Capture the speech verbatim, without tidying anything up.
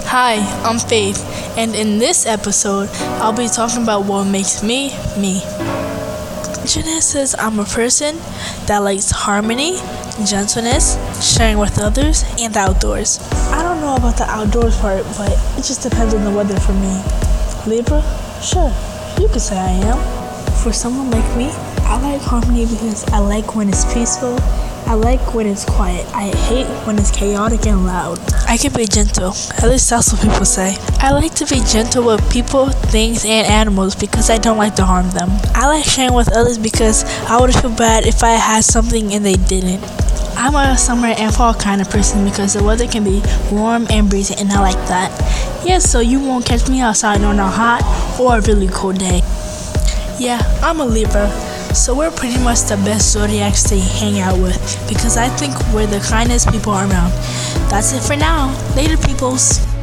Hi, I'm Faith, and in this episode, I'll be talking about what makes me, me. Jeanette says I'm a person that likes harmony, gentleness, sharing with others, and the outdoors. I don't know about the outdoors part, but it just depends on the weather for me. Libra? Sure, you could say I am. For someone like me, I like harmony because I like when it's peaceful. I like when it's quiet. I hate when it's chaotic and loud. I can be gentle. At least that's what people say. I like to be gentle with people, things, and animals because I don't like to harm them. I like sharing with others because I would feel bad if I had something and they didn't. I'm a summer and fall kind of person because the weather can be warm and breezy, and I like that. Yeah, so you won't catch me outside on a hot or a really cold day. Yeah, I'm a Libra. So we're pretty much the best zodiacs to hang out with because I think we're the kindest people around. That's it for now. Later, peoples.